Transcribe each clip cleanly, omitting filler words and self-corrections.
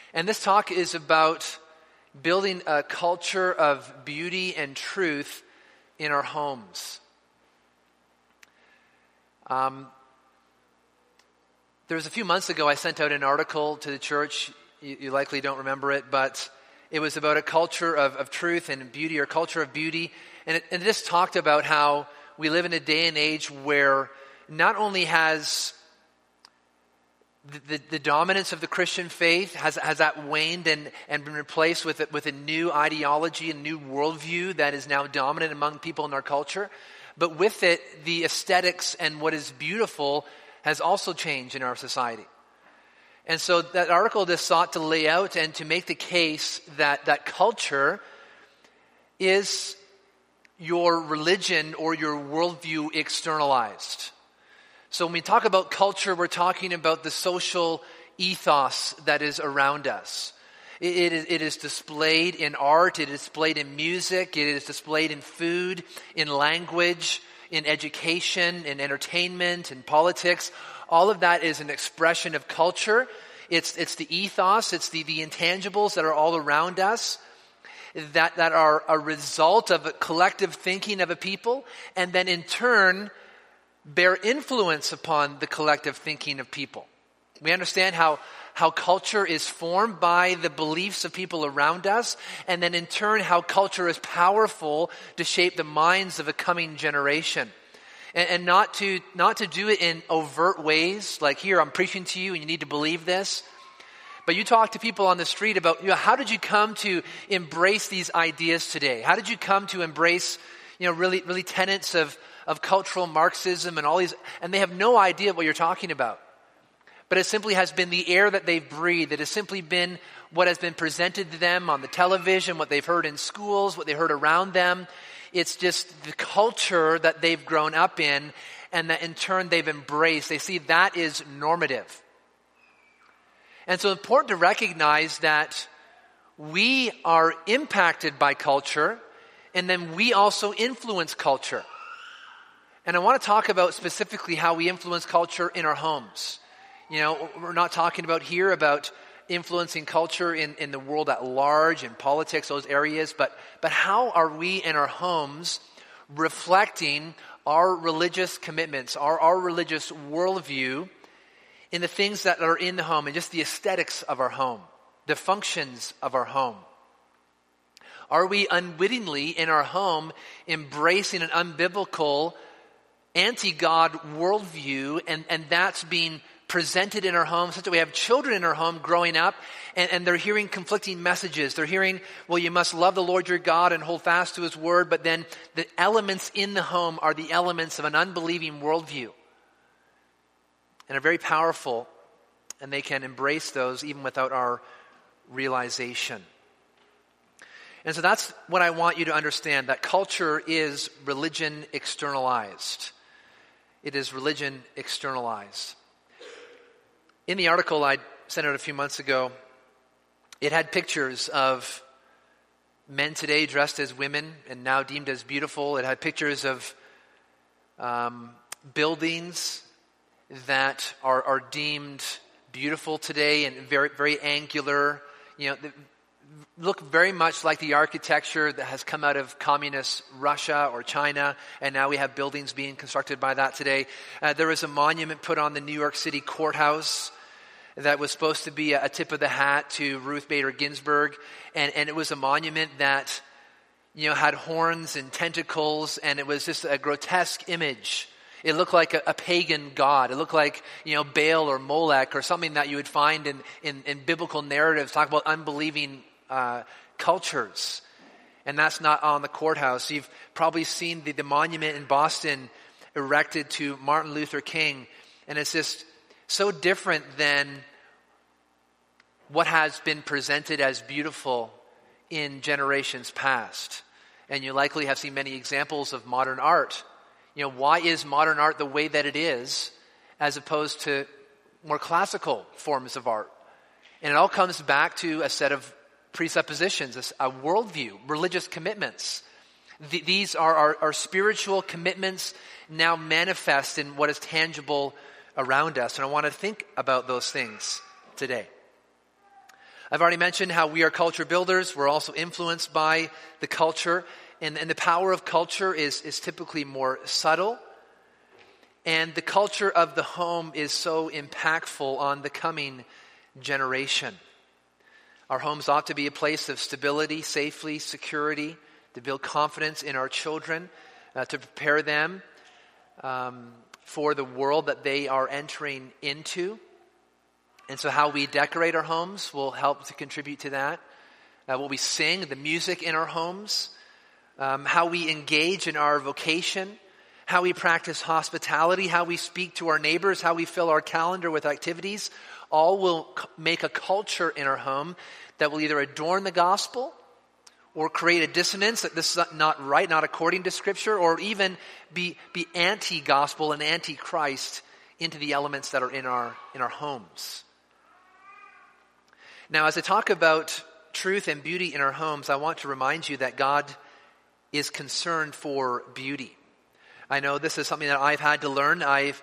And this talk is about building a culture of beauty and truth in our homes. There was a few months ago I sent out an article to the church. You likely don't remember it, but it was about a culture of truth and beauty, or culture of beauty. And it just talked about how we live in a day and age where not only has the dominance of the Christian faith has that waned and been replaced with a new ideology, a new worldview that is now dominant among people in our culture. But with it, the aesthetics and what is beautiful has also changed in our society. And so that article just sought to lay out and to make the case that culture is your religion or your worldview externalized. So when we talk about culture, we're talking about the social ethos that is around us. It is displayed in art, it is displayed in music, it is displayed in food, in language, in education, in entertainment, in politics. All of that is an expression of culture. It's the ethos, it's the intangibles that are all around us that are a result of a collective thinking of a people, and then in turn bear influence upon the collective thinking of people. We understand how culture is formed by the beliefs of people around us, and then in turn how culture is powerful to shape the minds of a coming generation. And not to do it in overt ways, like here I'm preaching to you and you need to believe this. But you talk to people on the street about, how did you come to embrace these ideas today? How did you come to embrace, really tenets of cultural Marxism and all these, and they have no idea what you're talking about. But it simply has been the air that they've breathed. It has simply been what has been presented to them on the television, what they've heard in schools, what they heard around them. It's just the culture that they've grown up in and that in turn they've embraced. They see that is normative. And so it's important to recognize that we are impacted by culture, and then we also influence culture. And I want to talk about specifically how we influence culture in our homes. We're not talking about here about influencing culture in the world at large, in politics, those areas, but how are we in our homes reflecting our religious commitments, our religious worldview in the things that are in the home and just the aesthetics of our home, the functions of our home? Are we unwittingly in our home embracing an unbiblical, anti-God worldview, and that's being presented in our home, such that we have children in our home growing up and they're hearing conflicting messages. They're hearing, well, you must love the Lord your God and hold fast to his word, but then the elements in the home are the elements of an unbelieving worldview. And are very powerful, and they can embrace those even without our realization. And so that's what I want you to understand, that culture is religion externalized. It is religion externalized. In the article I sent out a few months ago, it had pictures of men today dressed as women and now deemed as beautiful. It had pictures of buildings that are deemed beautiful today and very, very angular. Look very much like the architecture that has come out of communist Russia or China, and now we have buildings being constructed by that today. There was a monument put on the New York City courthouse that was supposed to be a tip of the hat to Ruth Bader Ginsburg, and it was a monument that had horns and tentacles, and it was just a grotesque image. It looked like a pagan god. It looked like Baal or Molech or something that you would find in biblical narratives talk about unbelieving cultures. And that's not on the courthouse. You've probably seen the monument in Boston erected to Martin Luther King, and it's just so different than what has been presented as beautiful in generations past. And you likely have seen many examples of modern art. Why is modern art the way that it is as opposed to more classical forms of art? And it all comes back to a set of presuppositions, a worldview, religious commitments. These are our spiritual commitments now manifest in what is tangible around us. And I want to think about those things today. I've already mentioned how we are culture builders. We're also influenced by the culture. And the power of culture is typically more subtle. And the culture of the home is so impactful on the coming generation. Our homes ought to be a place of stability, safety, security, to build confidence in our children, to prepare them for the world that they are entering into. And so how we decorate our homes will help to contribute to that. What we sing, the music in our homes, how we engage in our vocation, how we practice hospitality, how we speak to our neighbors, how we fill our calendar with activities, all will make a culture in our home that will either adorn the gospel or create a dissonance that this is not right, not according to Scripture, or even be anti-gospel and anti-Christ into the elements that are in our homes. Now, as I talk about truth and beauty in our homes, I want to remind you that God is concerned for beauty. I know this is something that I've had to learn.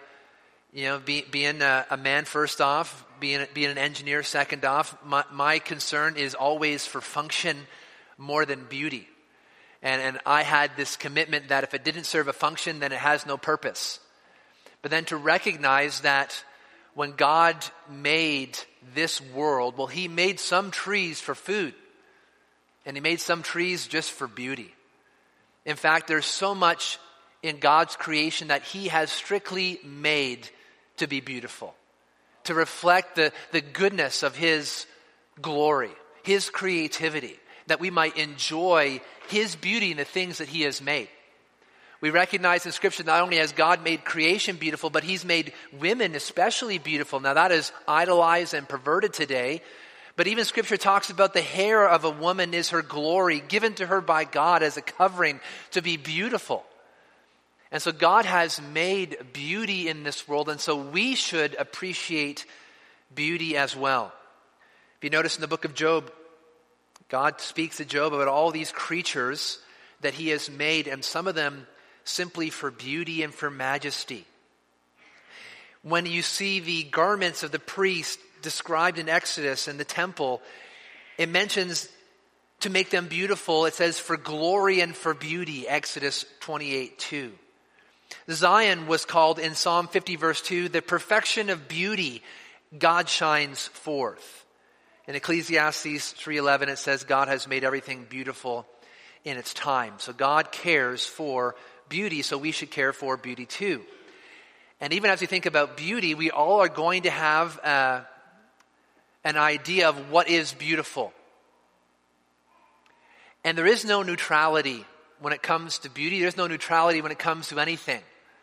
Being a man first off, being an engineer second off, my concern is always for function more than beauty. And I had this commitment that if it didn't serve a function, then it has no purpose. But then to recognize that when God made this world, well, he made some trees for food, and he made some trees just for beauty. In fact, there's so much in God's creation that he has strictly made to be beautiful, to reflect the goodness of his glory, his creativity, that we might enjoy his beauty in the things that he has made. We recognize in Scripture not only has God made creation beautiful, but he's made women especially beautiful. Now that is idolized and perverted today, but even Scripture talks about the hair of a woman is her glory, given to her by God as a covering to be beautiful. And so God has made beauty in this world, and so we should appreciate beauty as well. If you notice in the book of Job, God speaks to Job about all these creatures that he has made, and some of them simply for beauty and for majesty. When you see the garments of the priest described in Exodus in the temple, it mentions to make them beautiful. It says for glory and for beauty, Exodus 28:2. Zion was called in Psalm 50 verse 2, the perfection of beauty, God shines forth. In Ecclesiastes 3:11 it says God has made everything beautiful in its time. So God cares for beauty, so we should care for beauty too. And even as we think about beauty, we all are going to have an idea of what is beautiful. And there is no neutrality when it comes to beauty. There's no neutrality when it comes to anything.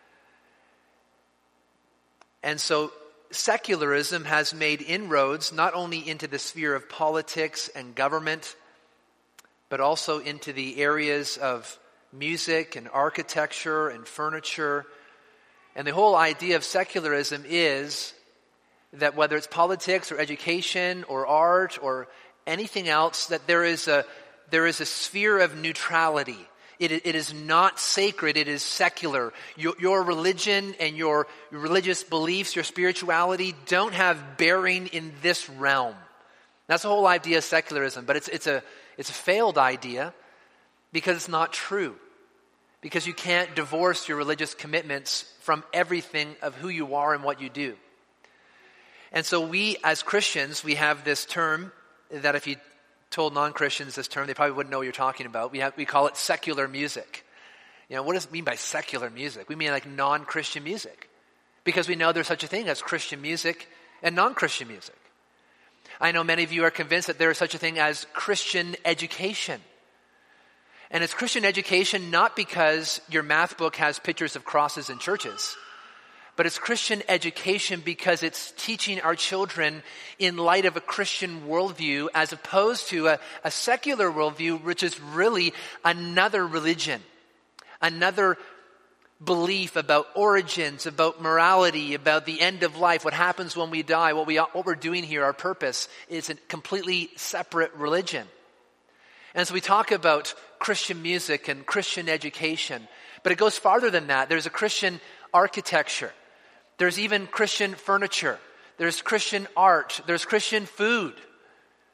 And so secularism has made inroads not only into the sphere of politics and government, but also into the areas of music and architecture and furniture. And the whole idea of secularism is that whether it's politics or education or art or anything else, that there is a sphere of neutrality. It is not sacred, it is secular. Your religion and your religious beliefs, your spirituality don't have bearing in this realm. That's the whole idea of secularism, but it's a failed idea because it's not true. Because you can't divorce your religious commitments from everything of who you are and what you do. And so we as Christians, we have this term that if you told non-Christians this term, they probably wouldn't know what you're talking about. We call it secular music. You know, what does it mean by secular music? We mean like non-Christian music. Because we know there's such a thing as Christian music and non-Christian music. I know many of you are convinced that there is such a thing as Christian education. And it's Christian education not because your math book has pictures of crosses and churches, but it's Christian education because it's teaching our children in light of a Christian worldview as opposed to a secular worldview, which is really another religion, another belief about origins, about morality, about the end of life, what happens when we die, what we're doing here, our purpose is a completely separate religion. And so we talk about Christian music and Christian education, but it goes farther than that. There's a Christian architecture. There's even Christian furniture. There's Christian art. There's Christian food.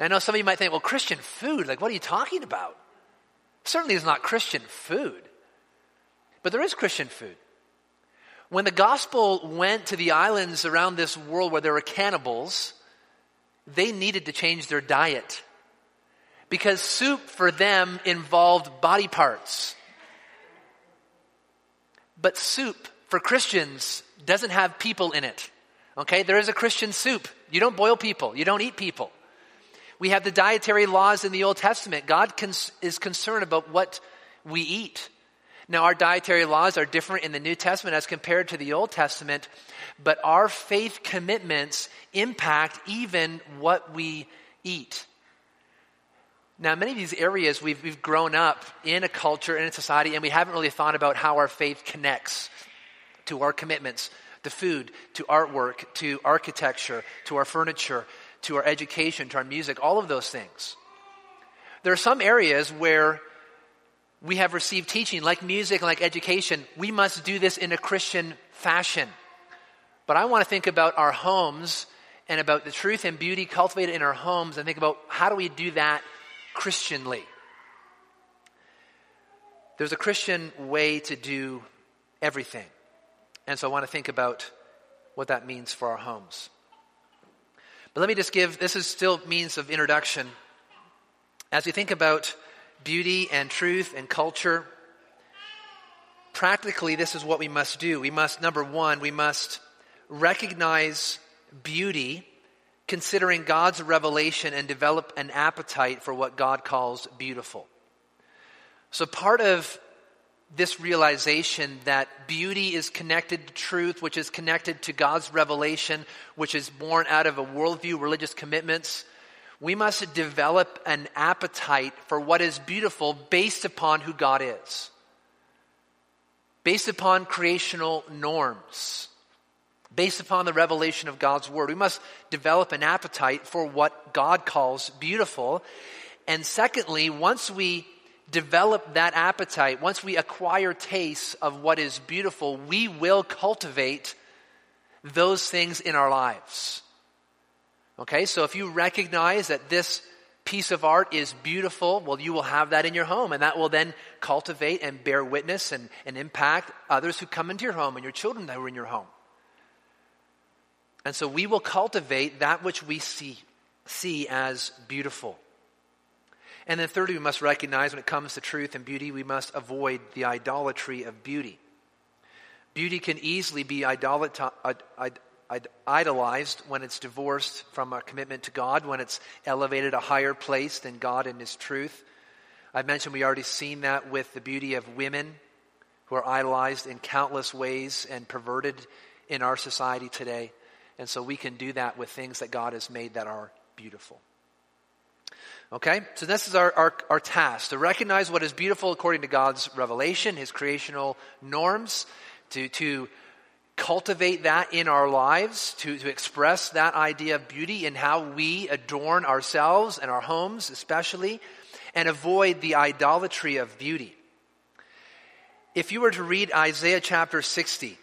And I know some of you might think, well, Christian food, like what are you talking about? Certainly it's not Christian food. But there is Christian food. When the gospel went to the islands around this world where there were cannibals, they needed to change their diet. Because soup for them involved body parts. But soup for Christians doesn't have people in it. Okay, there is a Christian soup. You don't boil people. You don't eat people. We have the dietary laws in the Old Testament. God is concerned about what we eat. Now, our dietary laws are different in the New Testament as compared to the Old Testament, but our faith commitments impact even what we eat. Now, many of these areas we've grown up in a culture, in a society, and we haven't really thought about how our faith connects to our commitments, to food, to artwork, to architecture, to our furniture, to our education, to our music, all of those things. There are some areas where we have received teaching, like music and like education. We must do this in a Christian fashion. But I want to think about our homes and about the truth and beauty cultivated in our homes and think about how do we do that Christianly. There's a Christian way to do everything. And so I want to think about what that means for our homes. But let me just this is still means of introduction. As we think about beauty and truth and culture, practically this is what we must do. We must, number one, we must recognize beauty considering God's revelation and develop an appetite for what God calls beautiful. So part of this realization that beauty is connected to truth, which is connected to God's revelation, which is born out of a worldview, religious commitments, we must develop an appetite for what is beautiful based upon who God is. Based upon creational norms. Based upon the revelation of God's word. We must develop an appetite for what God calls beautiful. And secondly, once we develop that appetite, once we acquire tastes of what is beautiful, we will cultivate those things in our lives. Okay, so if you recognize that this piece of art is beautiful, well, you will have that in your home, and that will then cultivate and bear witness and impact others who come into your home and your children that are in your home. And so we will cultivate that which we see as beautiful. And then thirdly, we must recognize when it comes to truth and beauty, we must avoid the idolatry of beauty. Beauty can easily be idolized when it's divorced from a commitment to God, when it's elevated a higher place than God and His truth. I mentioned we already seen that with the beauty of women who are idolized in countless ways and perverted in our society today. And so we can do that with things that God has made that are beautiful. Okay, so this is our task, to recognize what is beautiful according to God's revelation, His creational norms, to cultivate that in our lives, to express that idea of beauty in how we adorn ourselves and our homes especially, and avoid the idolatry of beauty. If you were to read Isaiah chapter 60,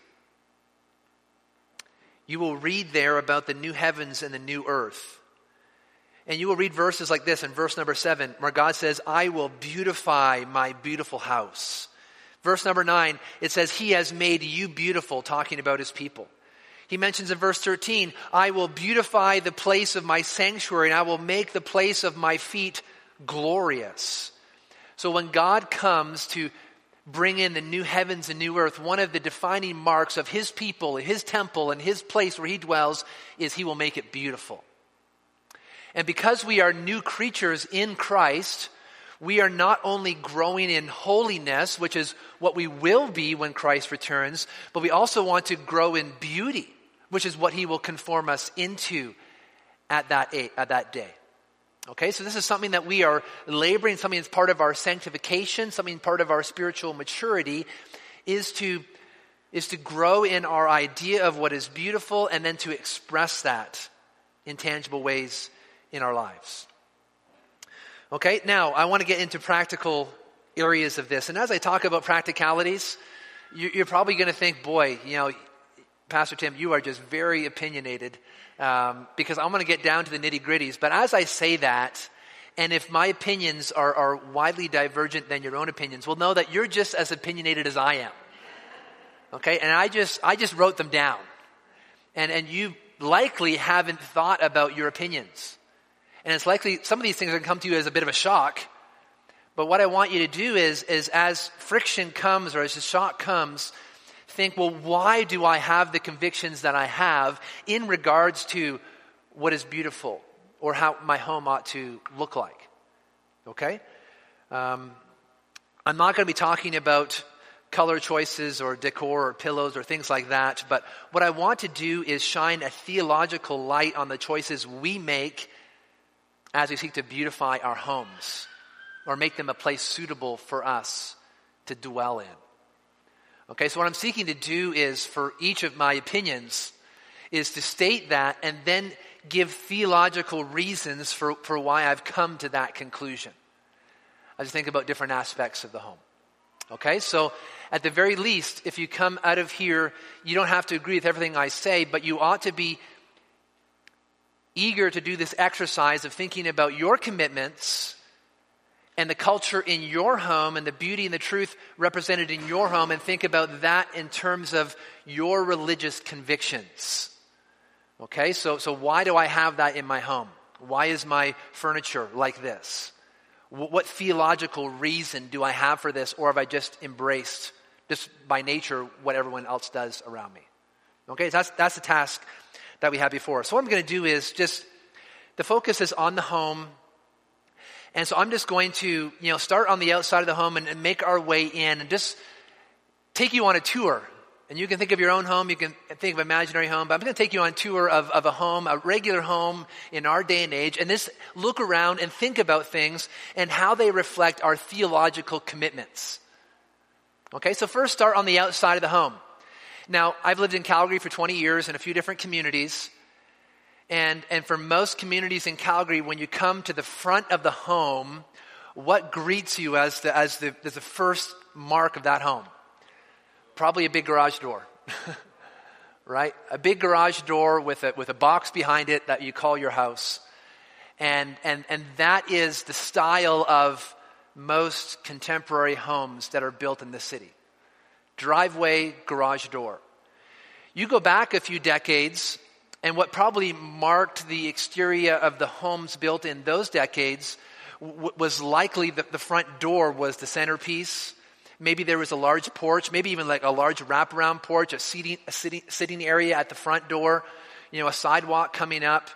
you will read there about the new heavens and the new earth. And you will read verses like this in verse number 7, where God says, I will beautify my beautiful house. Verse number 9, it says, He has made you beautiful, talking about His people. He mentions in verse 13, I will beautify the place of my sanctuary, and I will make the place of my feet glorious. So when God comes to bring in the new heavens and new earth, one of the defining marks of His people, His temple, and His place where He dwells is He will make it beautiful. And because we are new creatures in Christ, we are not only growing in holiness, which is what we will be when Christ returns, but we also want to grow in beauty, which is what He will conform us into at that day. Okay, so this is something that we are laboring, something that's part of our sanctification, something part of our spiritual maturity, is to grow in our idea of what is beautiful and then to express that in tangible ways in our lives. Okay, now I want to get into practical areas of this. And as I talk about practicalities, you're probably going to think, boy, Pastor Tim, you are just very opinionated because I'm going to get down to the nitty-gritties. But as I say that, and if my opinions are widely divergent than your own opinions, well, know that you're just as opinionated as I am. Okay? And I just wrote them down. And you likely haven't thought about your opinions. And it's likely some of these things are going to come to you as a bit of a shock. But what I want you to do is as friction comes or as the shock comes, think, well, why do I have the convictions that I have in regards to what is beautiful or how my home ought to look like? Okay? I'm not going to be talking about color choices or decor or pillows or things like that, but what I want to do is shine a theological light on the choices we make as we seek to beautify our homes or make them a place suitable for us to dwell in. Okay, so what I'm seeking to do is for each of my opinions is to state that and then give theological reasons for why I've come to that conclusion. I just think about different aspects of the home. Okay, so at the very least, if you come out of here, you don't have to agree with everything I say, but you ought to be eager to do this exercise of thinking about your commitments and the culture in your home and the beauty and the truth represented in your home, and think about that in terms of your religious convictions. Okay, so why do I have that in my home? Why is my furniture like this? What theological reason do I have for this, or have I just embraced, just by nature, what everyone else does around me? Okay, so that's the task that we have before us. So what I'm going to do is just, the focus is on the home. And so I'm just going to, start on the outside of the home and make our way in and just take you on a tour. And you can think of your own home, you can think of an imaginary home, but I'm going to take you on a tour of a home, a regular home in our day and age, and just look around and think about things and how they reflect our theological commitments. Okay, so first start on the outside of the home. Now, I've lived in Calgary for 20 years in a few different communities. And for most communities in Calgary, when you come to the front of the home, what greets you as the first mark of that home? Probably a big garage door, right? A big garage door with a box behind it that you call your house. And that is the style of most contemporary homes that are built in the city. Driveway, garage door. You go back a few decades, and what probably marked the exterior of the homes built in those decades was likely that the front door was the centerpiece. Maybe there was a large porch, maybe even like a large wraparound porch, a sitting area at the front door, a sidewalk coming up.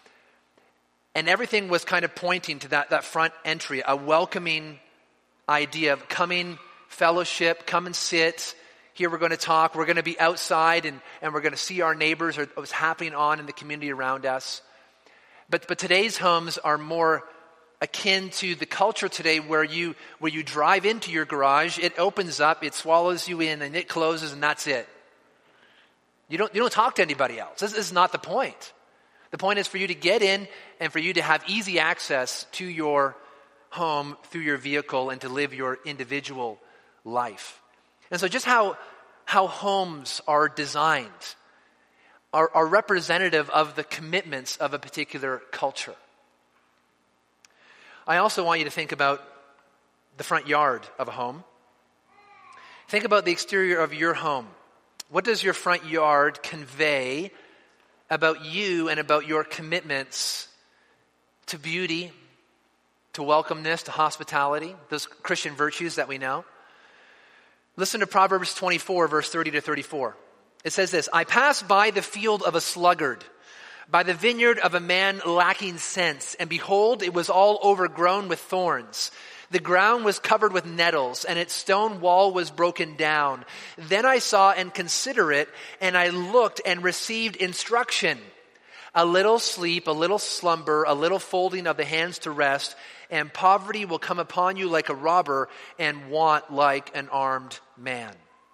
And everything was kind of pointing to that front entry, a welcoming idea of coming, fellowship, come and sit. Here we're going to talk. We're going to be outside and we're going to see our neighbors or what's happening on in the community around us. But today's homes are more akin to the culture today where you drive into your garage, it opens up, it swallows you in, and it closes, and that's it. You don't talk to anybody else. This is not the point. The point is for you to get in and for you to have easy access to your home through your vehicle and to live your individual life. And so just how homes are designed are representative of the commitments of a particular culture. I also want you to think about the front yard of a home. Think about the exterior of your home. What does your front yard convey about you and about your commitments to beauty, to welcomeness, to hospitality, those Christian virtues that we know? Listen to Proverbs 24, verse 30 to 34. It says this, I passed by the field of a sluggard, by the vineyard of a man lacking sense, and behold, it was all overgrown with thorns. The ground was covered with nettles, and its stone wall was broken down. Then I saw and considered it, and I looked and received instruction. A little sleep, a little slumber, a little folding of the hands to rest, and poverty will come upon you like a robber, and want like an armed man.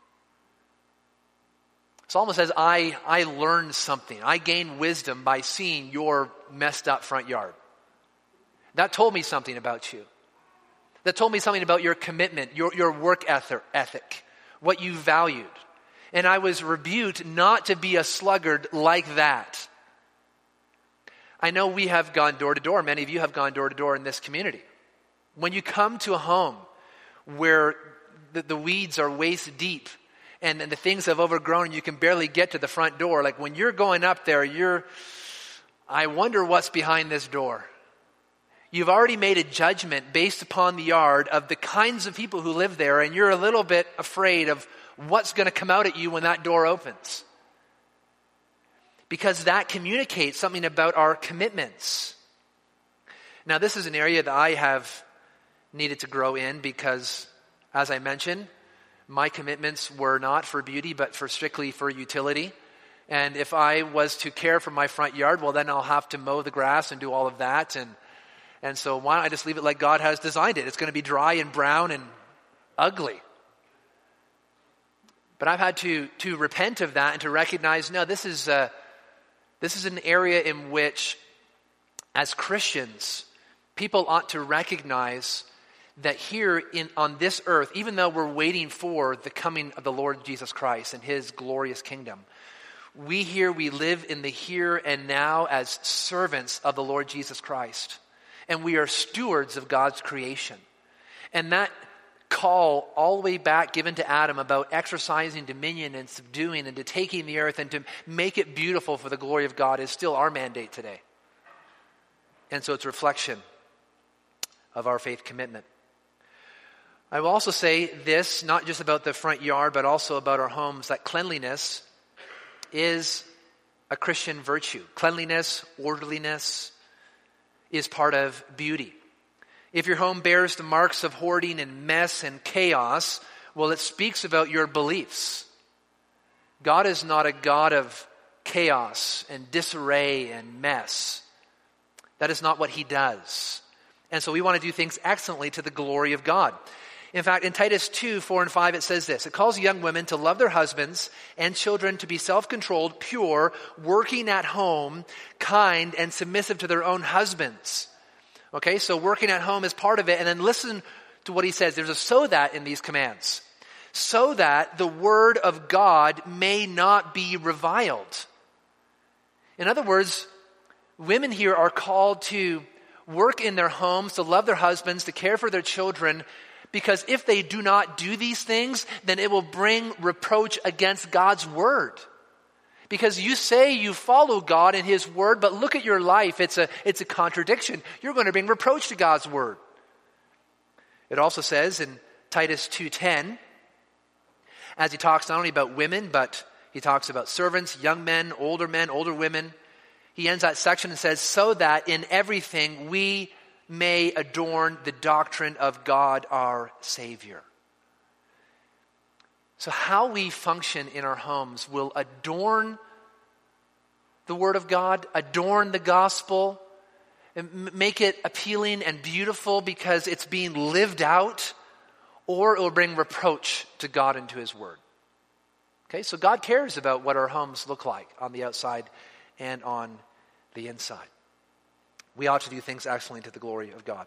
Psalmist says, I learned something. I gained wisdom by seeing your messed up front yard. That told me something about you. That told me something about your commitment, your work ethic, what you valued. And I was rebuked not to be a sluggard like that. I know we have gone door to door. Many of you have gone door to door in this community. When you come to a home where the weeds are waist deep and the things have overgrown and you can barely get to the front door, like when you're going up there, I wonder what's behind this door. You've already made a judgment based upon the yard of the kinds of people who live there, and you're a little bit afraid of what's going to come out at you when that door opens. Because that communicates something about our commitments. Now, this is an area that I have needed to grow in because, as I mentioned, my commitments were not for beauty, but strictly for utility. And if I was to care for my front yard, well, then I'll have to mow the grass and do all of that. And so why don't I just leave it like God has designed it? It's going to be dry and brown and ugly. But I've had to repent of that and to recognize, no, this is an area in which, as Christians, people ought to recognize that here on this earth, even though we're waiting for the coming of the Lord Jesus Christ and his glorious kingdom, we live in the here and now as servants of the Lord Jesus Christ. And we are stewards of God's creation. And that call all the way back given to Adam about exercising dominion and subduing and to taking the earth and to make it beautiful for the glory of God is still our mandate today. And so it's a reflection of our faith commitment. I will also say this, not just about the front yard, but also about our homes, that cleanliness is a Christian virtue. Cleanliness, orderliness is part of beauty. If your home bears the marks of hoarding and mess and chaos, well, it speaks about your beliefs. God is not a God of chaos and disarray and mess. That is not what he does. And so we want to do things excellently to the glory of God. In fact, in Titus 2:4-5, it says this. It calls young women to love their husbands and children, to be self-controlled, pure, working at home, kind, and submissive to their own husbands. Okay, so working at home is part of it. And then listen to what he says. There's a so that in these commands. So that the word of God may not be reviled. In other words, women here are called to work in their homes, to love their husbands, to care for their children, because if they do not do these things, then it will bring reproach against God's word. Because you say you follow God and his word, but look at your life. It's a contradiction. You're going to bring reproach to God's word. It also says in Titus 2:10, as he talks not only about women, but he talks about servants, young men, older women. He ends that section and says, so that in everything we may adorn the doctrine of God our Savior. So how we function in our homes will adorn the Word of God, adorn the gospel, and make it appealing and beautiful because it's being lived out, or it will bring reproach to God and to his Word. Okay, so God cares about what our homes look like on the outside and on the inside. We ought to do things excellently to the glory of God.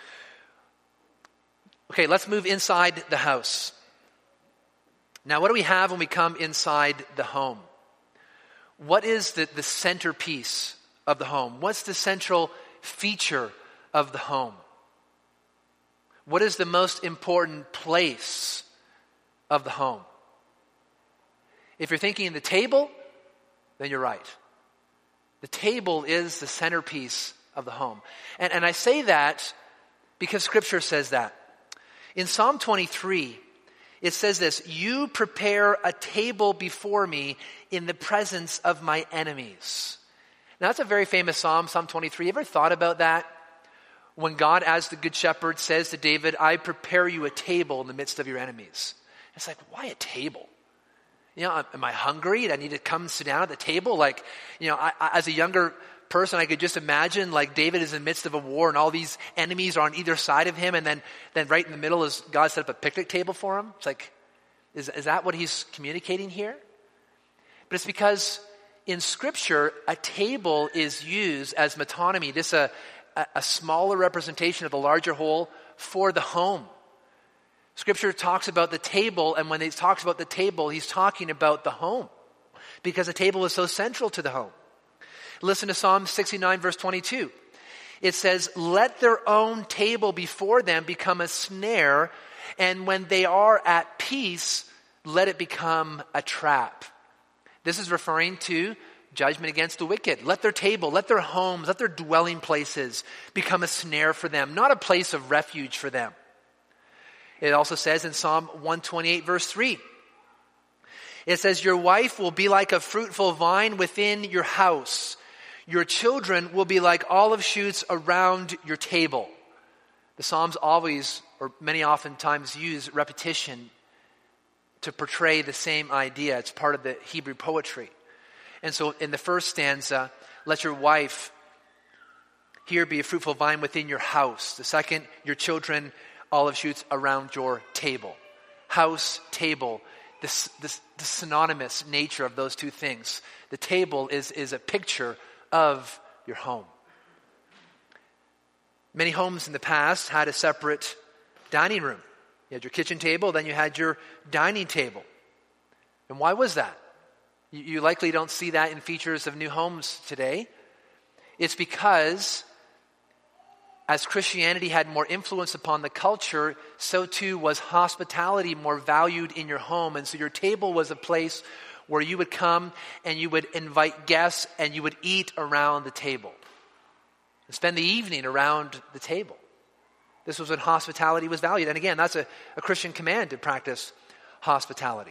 Okay, let's move inside the house. Now, what do we have when we come inside the home? What is the centerpiece of the home? What's the central feature of the home? What is the most important place of the home? If you're thinking the table, then you're right. The table is the centerpiece of the home. And I say that because Scripture says that. In Psalm 23, it says this, you prepare a table before me in the presence of my enemies. Now that's a very famous Psalm, Psalm 23. You ever thought about that? When God, as the Good Shepherd, says to David, I prepare you a table in the midst of your enemies. It's like, why a table? You know, am I hungry? Do I need to come sit down at the table? Like, you know, I, as a younger person, I could just imagine like David is in the midst of a war and all these enemies are on either side of him, and then right in the middle is God set up a picnic table for him. It's like, is that what he's communicating here? But it's because in Scripture, a table is used as metonymy, this a smaller representation of the larger whole for the home. Scripture talks about the table, and when he talks about the table, he's talking about the home, because the table is so central to the home. Listen to Psalm 69, verse 22. It says, "Let their own table before them become a snare, and when they are at peace, let it become a trap." This is referring to judgment against the wicked. Let their table, let their homes, let their dwelling places become a snare for them, not a place of refuge for them. It also says in Psalm 128, verse 3, it says, "Your wife will be like a fruitful vine within your house. Your children will be like olive shoots around your table." The Psalms always, or many oftentimes, use repetition to portray the same idea. It's part of the Hebrew poetry. And so in the first stanza, let your wife here be a fruitful vine within your house. The second, your children, olive shoots around your table. House, table, the synonymous nature of those two things. The table is a picture of your home. Many homes in the past had a separate dining room. You had your kitchen table, then you had your dining table. And why was that? You likely don't see that in features of new homes today. It's because as Christianity had more influence upon the culture, so too was hospitality more valued in your home. And so your table was a place where you would come and you would invite guests and you would eat around the table and spend the evening around the table. This was when hospitality was valued. And again, that's a Christian command to practice hospitality.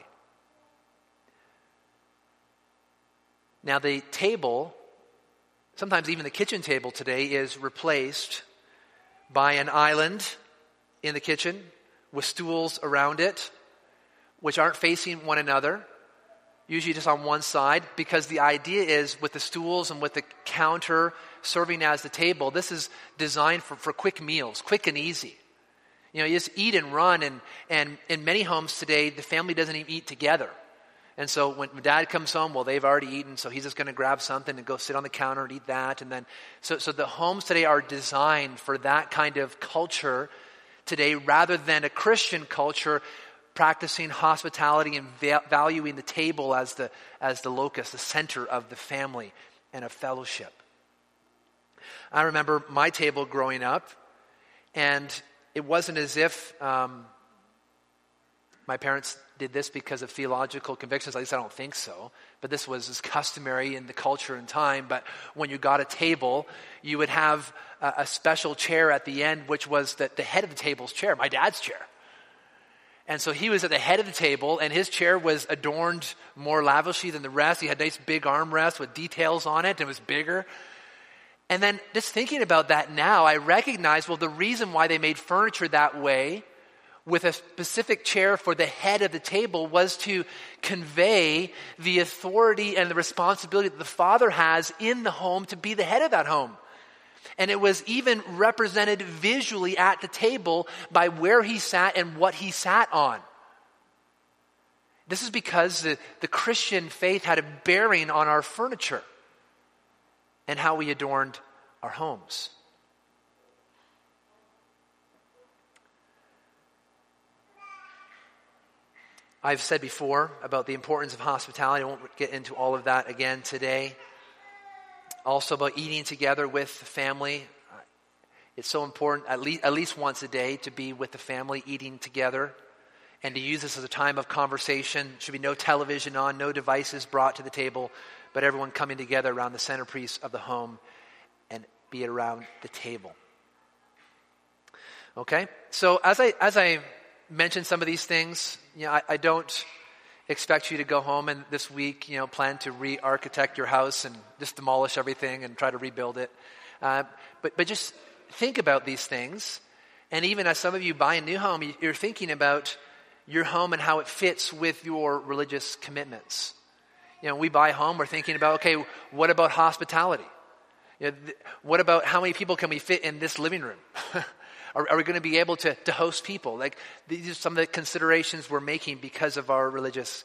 Now the table, sometimes even the kitchen table today, is replaced by an island in the kitchen with stools around it, which aren't facing one another, usually just on one side, because the idea is with the stools and with the counter serving as the table, this is designed for quick meals, quick and easy. You just eat and run, and in many homes today, the family doesn't even eat together. And so when dad comes home, well, they've already eaten, so he's just going to grab something and go sit on the counter and eat that. And then, so the homes today are designed for that kind of culture today, rather than a Christian culture practicing hospitality and valuing the table as the locus, the center of the family and of fellowship. I remember my table growing up, and it wasn't as if my parents did this because of theological convictions. At least I don't think so. But this was customary in the culture and time. But when you got a table, you would have a special chair at the end, which was the head of the table's chair, my dad's chair. And so he was at the head of the table, and his chair was adorned more lavishly than the rest. He had nice big armrests with details on it. It was bigger. And then just thinking about that now, I recognize, well, the reason why they made furniture that way, with a specific chair for the head of the table, was to convey the authority and the responsibility that the father has in the home to be the head of that home. And it was even represented visually at the table by where he sat and what he sat on. This is because the Christian faith had a bearing on our furniture and how we adorned our homes. I've said before about the importance of hospitality. I won't get into all of that again today. Also about eating together with the family. It's so important at least once a day to be with the family eating together and to use this as a time of conversation. Should be no television on, no devices brought to the table, but everyone coming together around the centerpiece of the home and be it around the table. Okay? So as I mention some of these things, I don't expect you to go home and this week, plan to re-architect your house and just demolish everything and try to rebuild it. But just think about these things. And even as some of you buy a new home, you're thinking about your home and how it fits with your religious commitments. We buy a home, we're thinking about, okay, what about hospitality? What about how many people can we fit in this living room? Are we going to be able to host people? Like, these are some of the considerations we're making because of our religious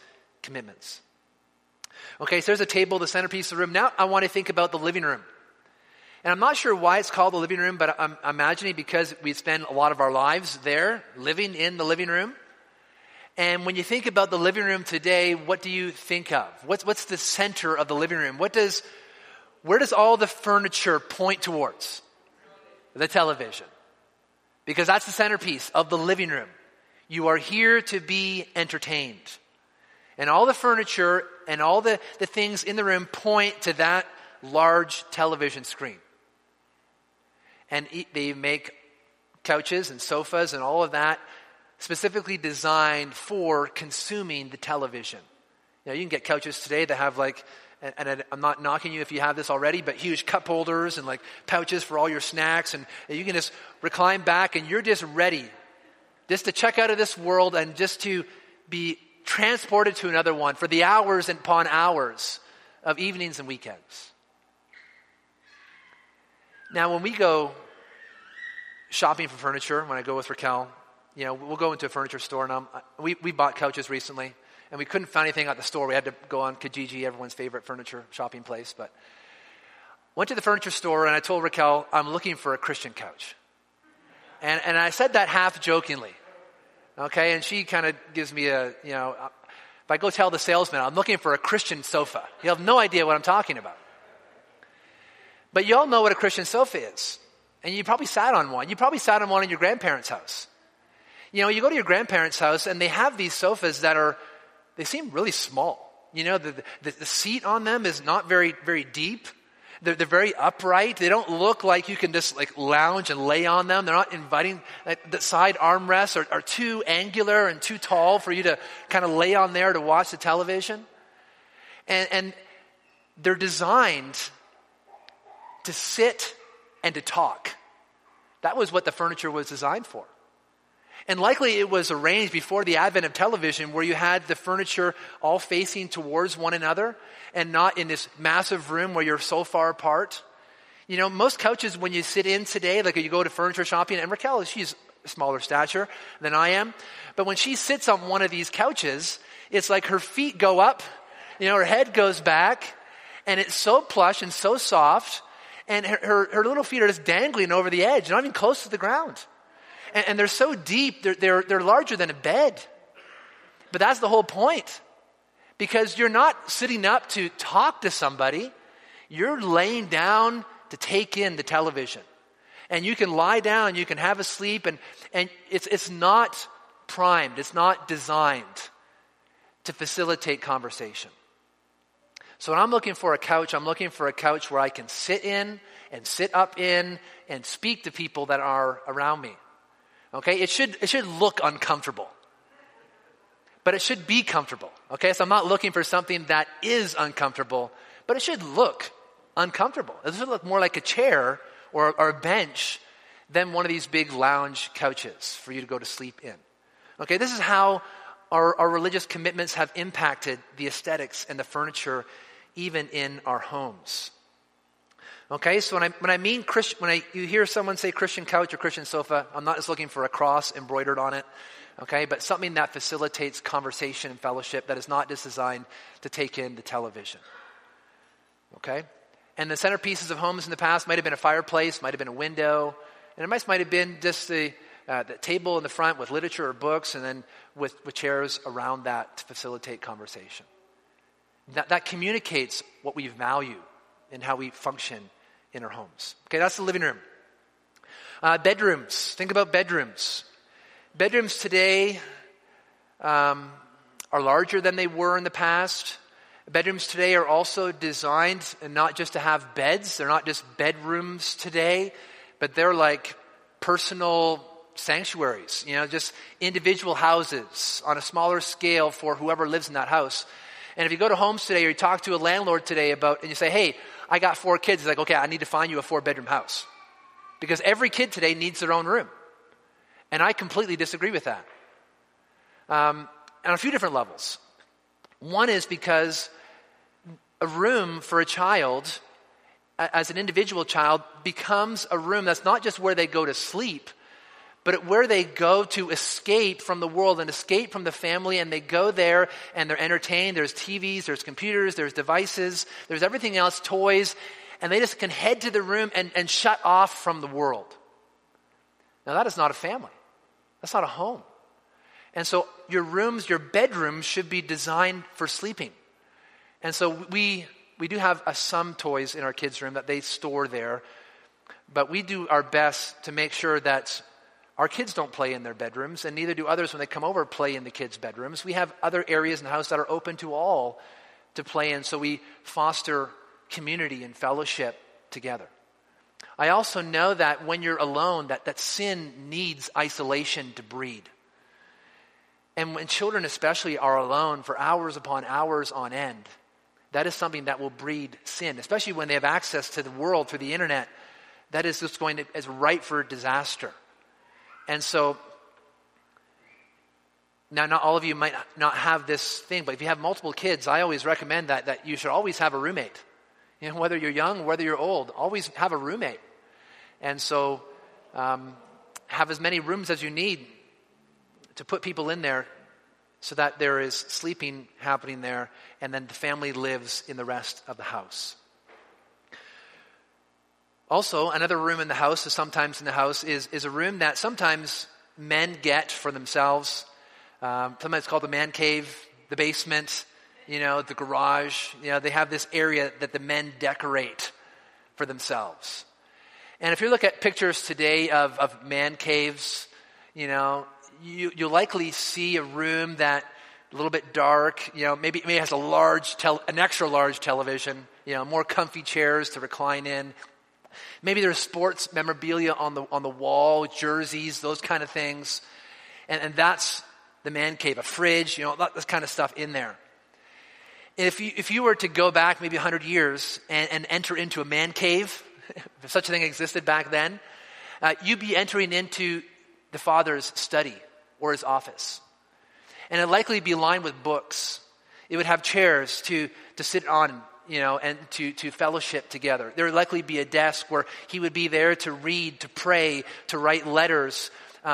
commitments. Okay, so there's a table, the centerpiece of the room. Now I want to think about the living room. And I'm not sure why it's called the living room, but I'm imagining because we spend a lot of our lives there, living in the living room. And when you think about the living room today, what do you think of? What's the center of the living room? Where does all the furniture point towards? The television. Because that's the centerpiece of the living room. You are here to be entertained. And all the furniture and all the things in the room point to that large television screen. And they make couches and sofas and all of that specifically designed for consuming the television. You can get couches today that have and I'm not knocking you if you have this already, but huge cup holders and pouches for all your snacks. And you can just recline back and you're just ready just to check out of this world and just to be transported to another one for the hours and upon hours of evenings and weekends. Now, when we go shopping for furniture, when I go with Raquel, we'll go into a furniture store, and we bought couches recently, and we couldn't find anything at the store. We had to go on Kijiji, everyone's favorite furniture shopping place. But went to the furniture store, and I told Raquel, I'm looking for a Christian couch. And I said that half jokingly, okay? And she kind of gives me if I go tell the salesman, I'm looking for a Christian sofa. You'll have no idea what I'm talking about. But you all know what a Christian sofa is. And you probably sat on one. You probably sat on one in your grandparents' house. You go to your grandparents' house and they have these sofas they seem really small. The seat on them is not very, very deep. They're very upright. They don't look like you can just lounge and lay on them. They're not inviting. The side armrests are too angular and too tall for you to kind of lay on there to watch the television. And they're designed to sit and to talk. That was what the furniture was designed for. And likely it was arranged before the advent of television, where you had the furniture all facing towards one another and not in this massive room where you're so far apart. Most couches when you sit in today, you go to furniture shopping, and Raquel, she's a smaller stature than I am, but when she sits on one of these couches, it's like her feet go up, her head goes back, and it's so plush and so soft, and her little feet are just dangling over the edge, not even close to the ground. And they're so deep, they're larger than a bed. But that's the whole point. Because you're not sitting up to talk to somebody. You're laying down to take in the television. And you can lie down, you can have a sleep, and it's not primed, it's not designed to facilitate conversation. So when I'm looking for a couch, I'm looking for a couch where I can sit in and sit up in and speak to people that are around me. Okay, it should look uncomfortable, but it should be comfortable. Okay, so I'm not looking for something that is uncomfortable, but it should look uncomfortable. It should look more like a chair or a bench than one of these big lounge couches for you to go to sleep in. Okay, this is how our religious commitments have impacted the aesthetics and the furniture even in our homes. Okay, so when I mean Christian, you hear someone say Christian couch or Christian sofa, I'm not just looking for a cross embroidered on it, okay, but something that facilitates conversation and fellowship, that is not just designed to take in the television. Okay, and the centerpieces of homes in the past might have been a fireplace, might have been a window, and it might have been just the table in the front with literature or books, and then with chairs around that to facilitate conversation. That communicates what we value and how we function in our homes. Okay, that's the living room. Bedrooms. Think about bedrooms. Bedrooms today are larger than they were in the past. Bedrooms today are also designed and not just to have beds. They're not just bedrooms today, but they're like personal sanctuaries, just individual houses on a smaller scale for whoever lives in that house. And if you go to homes today or you talk to a landlord today and you say, hey, I got 4 kids. He's like, okay, I need to find you a 4-bedroom house. Because every kid today needs their own room. And I completely disagree with that. On a few different levels. One is because a room for a child, as an individual child, becomes a room that's not just where they go to sleep, but where they go to escape from the world and escape from the family, and they go there and they're entertained. There's TVs, there's computers, there's devices, there's everything else, toys, and they just can head to the room and shut off from the world. Now that is not a family. That's not a home. And so your rooms, your bedrooms should be designed for sleeping. And so we do have some toys in our kids' room that they store there, but we do our best to make sure that our kids don't play in their bedrooms, and neither do others when they come over play in the kids' bedrooms. We have other areas in the house that are open to all to play in, so we foster community and fellowship together. I also know that when you're alone, that sin needs isolation to breed. And when children especially are alone for hours upon hours on end, that is something that will breed sin, especially when they have access to the world through the internet. That is just is ripe for disaster. And so, now not all of you might not have this thing, but if you have multiple kids, I always recommend that you should always have a roommate. You know, whether you're young, whether you're old, always have a roommate. And so, have as many rooms as you need to put people in there so that there is sleeping happening there, and then the family lives in the rest of the house. Also, another room in the house, is a room that sometimes men get for themselves. Sometimes it's called the man cave, the basement, the garage. They have this area that the men decorate for themselves. And if you look at pictures today of man caves, you'll likely see a room that a little bit dark, maybe it has an extra large television, more comfy chairs to recline in. Maybe there's sports memorabilia on the wall, jerseys, those kind of things. And that's the man cave, a fridge, that kind of stuff in there. And if you were to go back maybe 100 years and enter into a man cave, if such a thing existed back then, you'd be entering into the father's study or his office. And it'd likely be lined with books. It would have chairs to sit on, and to fellowship together. There would likely be a desk where he would be there to read, to pray, to write letters,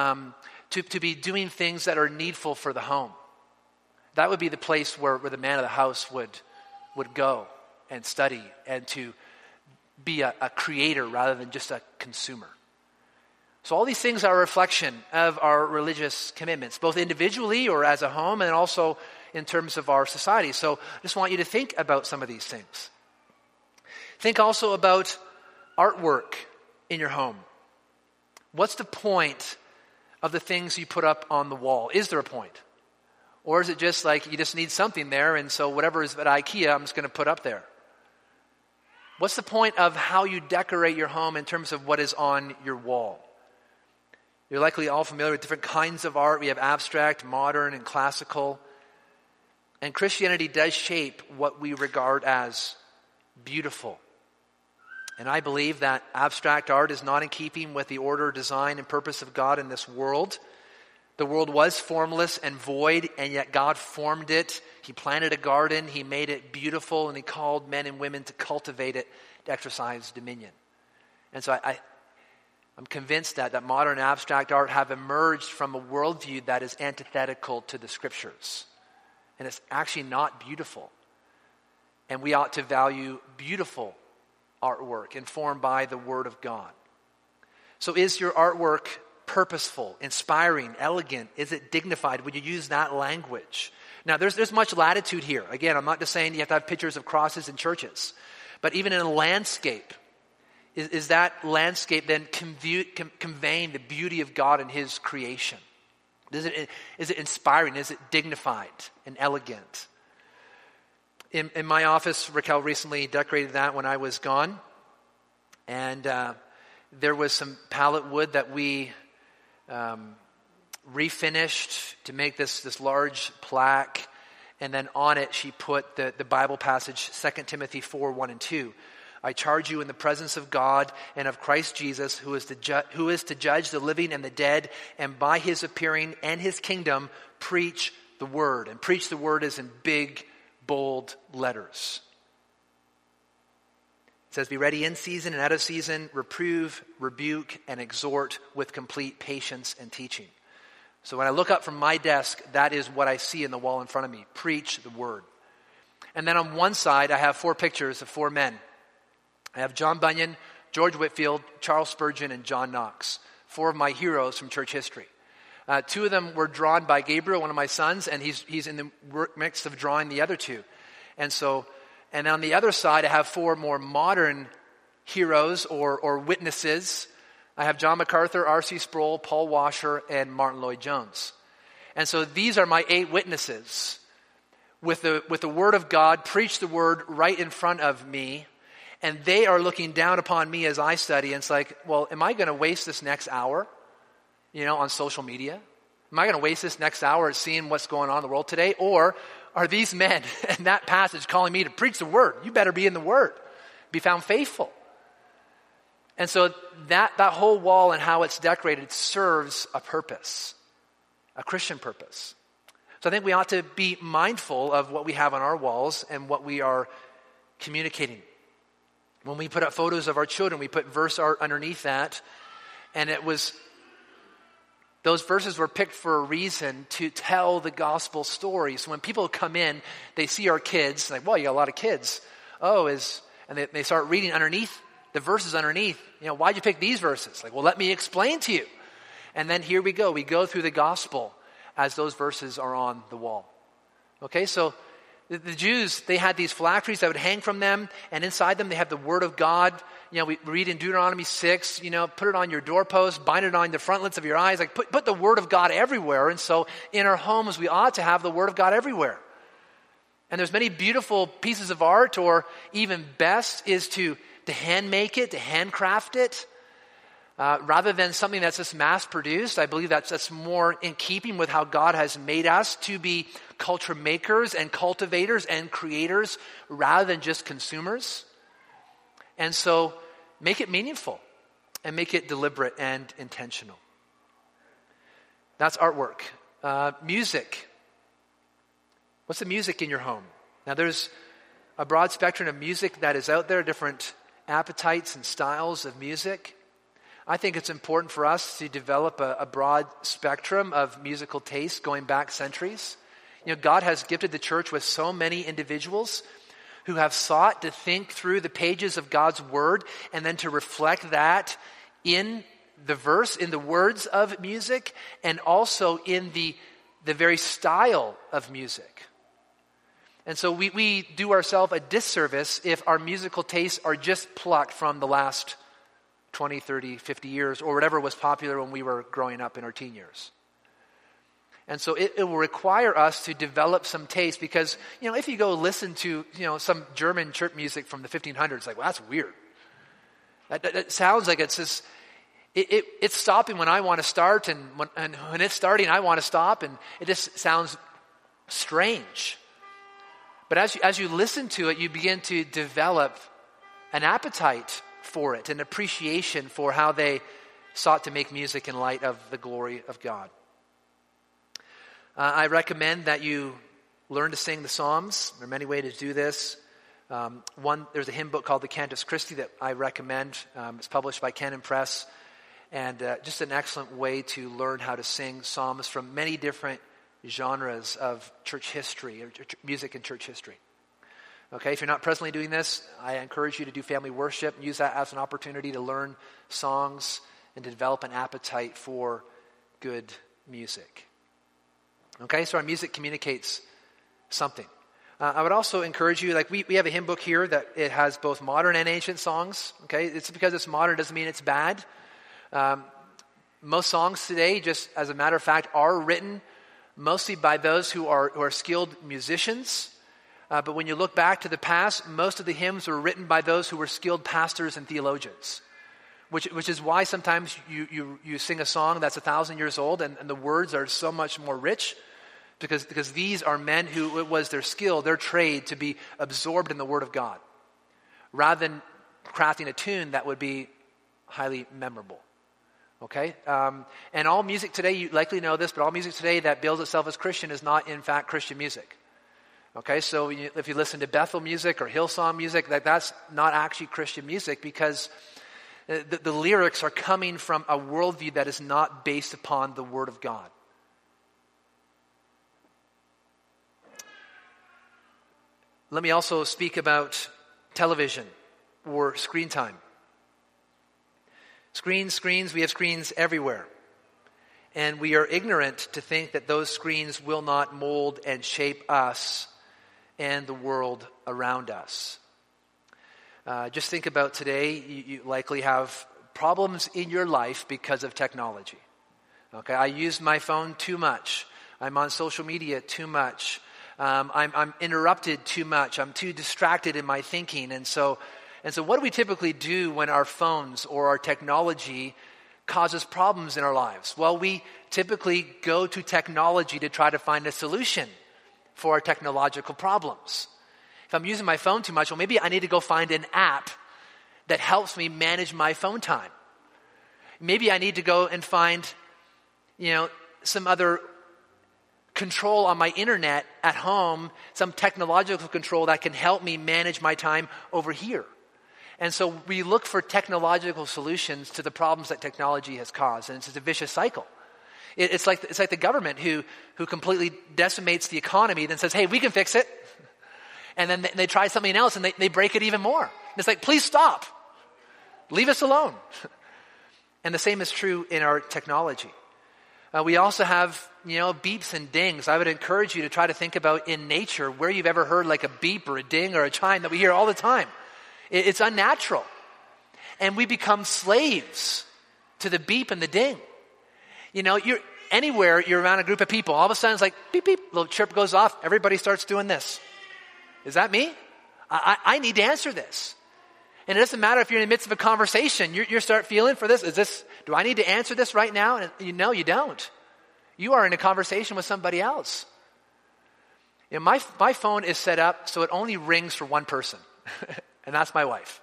to be doing things that are needful for the home. That would be the place where the man of the house would go and study and to be a creator rather than just a consumer. So all these things are a reflection of our religious commitments, both individually or as a home, and also in terms of our society. So I just want you to think about some of these things. Think also about artwork in your home. What's the point of the things you put up on the wall? Is there a point? Or is it just like you just need something there, and so whatever is at IKEA, I'm just going to put up there? What's the point of how you decorate your home in terms of what is on your wall? You're likely all familiar with different kinds of art. We have abstract, modern, and classical. And Christianity does shape what we regard as beautiful. And I believe that abstract art is not in keeping with the order, design, and purpose of God in this world. The world was formless and void, and yet God formed it. He planted a garden, He made it beautiful, and He called men and women to cultivate it, to exercise dominion. And so I'm convinced that modern abstract art have emerged from a worldview that is antithetical to the Scriptures. And it's actually not beautiful. And we ought to value beautiful artwork informed by the Word of God. So is your artwork purposeful, inspiring, elegant? Is it dignified? Would you use that language? Now, there's much latitude here. Again, I'm not just saying you have to have pictures of crosses in churches. But even in a landscape, is that landscape then conveying the beauty of God and His creation? Is it inspiring? Is it dignified and elegant? In my office, Raquel recently decorated that when I was gone. And there was some pallet wood that we refinished to make this large plaque. And then on it, she put the Bible passage, 2 Timothy 4, 1 and 2. I charge you in the presence of God and of Christ Jesus, who is to judge the living and the dead, and by His appearing and His kingdom, preach the word. And preach the word is in big, bold letters. It says, be ready in season and out of season, reprove, rebuke, and exhort with complete patience and teaching. So when I look up from my desk, that is what I see in the wall in front of me. Preach the word. And then on one side, I have 4 pictures of 4 men. I have John Bunyan, George Whitefield, Charles Spurgeon, and John Knox, 4 of my heroes from church history. 2 of them were drawn by Gabriel, one of my sons, and he's in the mix of drawing the other 2. And on the other side, I have 4 more modern heroes or witnesses. I have John MacArthur, R.C. Sproul, Paul Washer, and Martin Lloyd-Jones. And so these are my 8 witnesses with the Word of God, preach the Word right in front of me, and they are looking down upon me as I study, and it's like, well, am I going to waste this next hour, on social media? Am I going to waste this next hour seeing what's going on in the world today? Or are these men in that passage calling me to preach the Word? You better be in the Word. Be found faithful. And so that whole wall and how it's decorated serves a purpose, a Christian purpose. So I think we ought to be mindful of what we have on our walls and what we are communicating. When we put up photos of our children, we put verse art underneath that. And those verses were picked for a reason to tell the gospel story. So when people come in, they see our kids, like, well, you got a lot of kids. And they start reading underneath, the verses underneath. Why'd you pick these verses? Like, well, let me explain to you. And then here we go. We go through the gospel as those verses are on the wall. Okay, so the Jews, they had these phylacteries that would hang from them, and inside them they have the Word of God. We read in Deuteronomy 6, put it on your doorpost, bind it on the frontlets of your eyes. Like, put the Word of God everywhere. And so in our homes, we ought to have the Word of God everywhere. And there's many beautiful pieces of art, or even best is to hand make it, to handcraft it. Rather than something that's just mass-produced. I believe that's more in keeping with how God has made us to be culture makers and cultivators and creators rather than just consumers. And so make it meaningful and make it deliberate and intentional. That's artwork. Music. What's the music in your home? Now there's a broad spectrum of music that is out there, different appetites and styles of music. I think it's important for us to develop a broad spectrum of musical taste going back centuries. God has gifted the church with so many individuals who have sought to think through the pages of God's Word and then to reflect that in the verse, in the words of music, and also in the very style of music. And so we do ourselves a disservice if our musical tastes are just plucked from the last 20, 30, 50 years, or whatever was popular when we were growing up in our teen years. And so it will require us to develop some taste because, if you go listen to, some German church music from the 1500s, like, well, that's weird. That sounds like it's just, it's stopping when I want to start, and when it's starting, I want to stop, and it just sounds strange. But as you listen to it, you begin to develop an appetite for it, an appreciation for how they sought to make music in light of the glory of God. I recommend that you learn to sing the Psalms. There are many ways to do this. There's a hymn book called the Cantus Christi that I recommend. It's published by Canon Press, and just an excellent way to learn how to sing psalms from many different genres of church history, or music and church history. Okay, if you're not presently doing this, I encourage you to do family worship. Use that as an opportunity to learn songs and to develop an appetite for good music. Okay, so our music communicates something. I would also encourage you, like we have a hymn book here that it has both modern and ancient songs. Okay, it's because it's modern doesn't mean it's bad. Most songs today, just as a matter of fact, are written mostly by those who are skilled musicians. But when you look back to the past, most of the hymns were written by those who were skilled pastors and theologians, which is why sometimes you sing a song that's 1,000 years old and the words are so much more rich, because these are men who it was their skill, their trade to be absorbed in the Word of God, rather than crafting a tune that would be highly memorable. Okay? And all music today, you likely know this, but all music today that bills itself as Christian is not in fact Christian music. Okay, so if you listen to Bethel music or Hillsong music, that's not actually Christian music because the lyrics are coming from a worldview that is not based upon the Word of God. Let me also speak about television. or screen time. Screens, we have screens everywhere. And we are ignorant to think that those screens will not mold and shape us and the world around us. Just think about today, you likely have problems in your life because of technology. Okay, I use my phone too much. I'm on social media too much. I'm interrupted too much. I'm too distracted in my thinking. And so what do we typically do when our phones or our technology causes problems in our lives? Well, we typically go to technology to try to find a solution for our technological problems. If I'm using my phone too much, well, maybe I need to go find an app that helps me manage my phone time. Maybe I need to go and find, some other control on my internet at home, some technological control that can help me manage my time over here. And so we look for technological solutions to the problems that technology has caused, and it's a vicious cycle. It's like the government who completely decimates the economy, then says, hey, we can fix it. And then they try something else and they break it even more. And it's like, please stop. Leave us alone. And the same is true in our technology. We also have, beeps and dings. I would encourage you to try to think about in nature where you've ever heard like a beep or a ding or a chime that we hear all the time. It's unnatural. And we become slaves to the beep and the ding. You're anywhere, you're around a group of people. All of a sudden it's like beep, beep, little chirp goes off. Everybody starts doing this. Is that me? I need to answer this. And it doesn't matter if you're in the midst of a conversation. You start feeling for this. Do I need to answer this right now? And you don't. You are in a conversation with somebody else. My phone is set up so it only rings for one person. And that's my wife.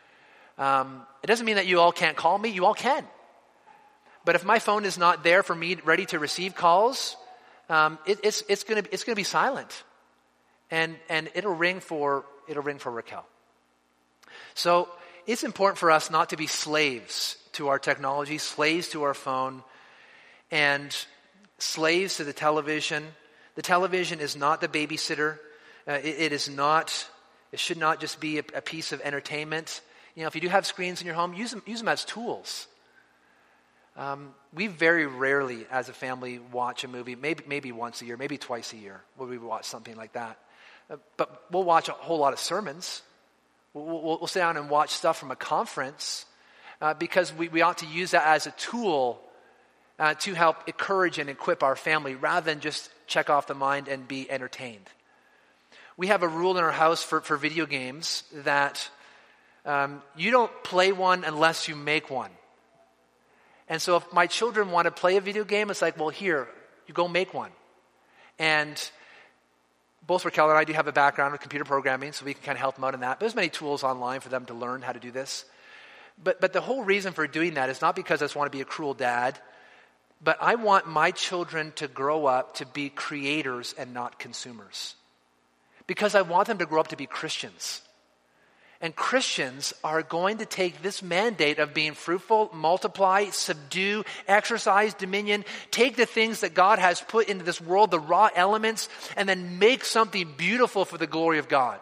It doesn't mean that you all can't call me. You all can. But if my phone is not there for me, ready to receive calls, it's going to be silent. And it'll ring for Raquel. So it's important for us not to be slaves to our technology, slaves to our phone, and slaves to the television. The television is not the babysitter. It should not just be a piece of entertainment. If you do have screens in your home, use them as tools. We very rarely, as a family, watch a movie. Maybe once a year, maybe twice a year, will we watch something like that. But we'll watch a whole lot of sermons. We'll sit down and watch stuff from a conference because we ought to use that as a tool to help encourage and equip our family rather than just check off the mind and be entertained. We have a rule in our house for video games that you don't play one unless you make one. And so if my children want to play a video game, it's like, well, here, you go make one. And both Raquel and I do have a background in computer programming, so we can kind of help them out in that. But there's many tools online for them to learn how to do this. But the whole reason for doing that is not because I just want to be a cruel dad, but I want my children to grow up to be creators and not consumers. Because I want them to grow up to be Christians. And Christians are going to take this mandate of being fruitful, multiply, subdue, exercise dominion, take the things that God has put into this world, the raw elements, and then make something beautiful for the glory of God.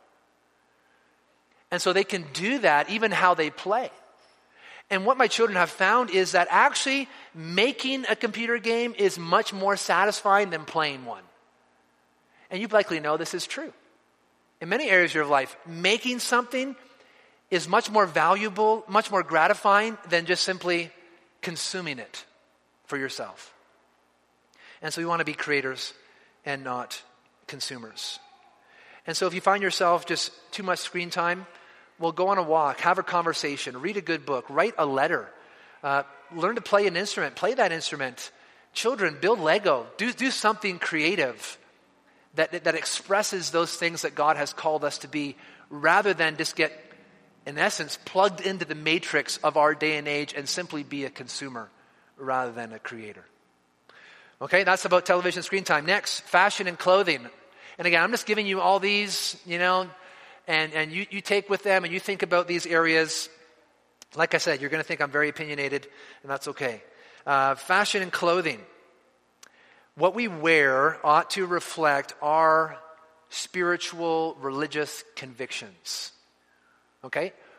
And so they can do that even how they play. And what my children have found is that actually making a computer game is much more satisfying than playing one. And you likely know this is true. In many areas of your life, making something is much more valuable, much more gratifying than just simply consuming it for yourself. And so we want to be creators and not consumers. And so if you find yourself just too much screen time, well, go on a walk, have a conversation, read a good book, write a letter, learn to play an instrument, play that instrument. Children, build Lego, do something creative that expresses those things that God has called us to be, rather than just get, in essence, plugged into the matrix of our day and age and simply be a consumer rather than a creator. Okay, that's about television screen time. Next, fashion and clothing. And again, I'm just giving you all these, and you take with them and you think about these areas. Like I said, you're going to think I'm very opinionated, and that's okay. Fashion and clothing. What we wear ought to reflect our spiritual, religious convictions. Okay?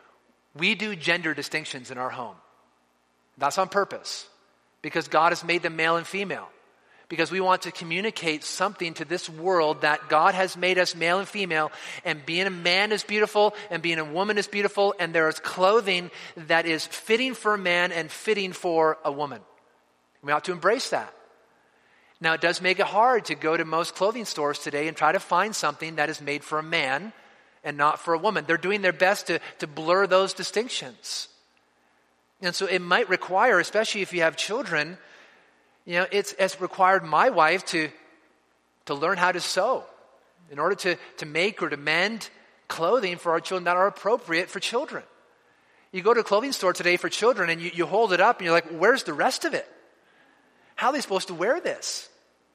We do gender distinctions in our home. That's on purpose, because God has made them male and female. Because we want to communicate something to this world that God has made us male and female, and being a man is beautiful, and being a woman is beautiful, and there is clothing that is fitting for a man and fitting for a woman. We ought to embrace that. Now, it does make it hard to go to most clothing stores today and try to find something that is made for a man and not for a woman. They're doing their best to blur those distinctions. And so it might require, especially if you have children, it's required my wife to learn how to sew in order to make or to mend clothing for our children that are appropriate for children. You go to a clothing store today for children and you hold it up and you're like, where's the rest of it? How are they supposed to wear this?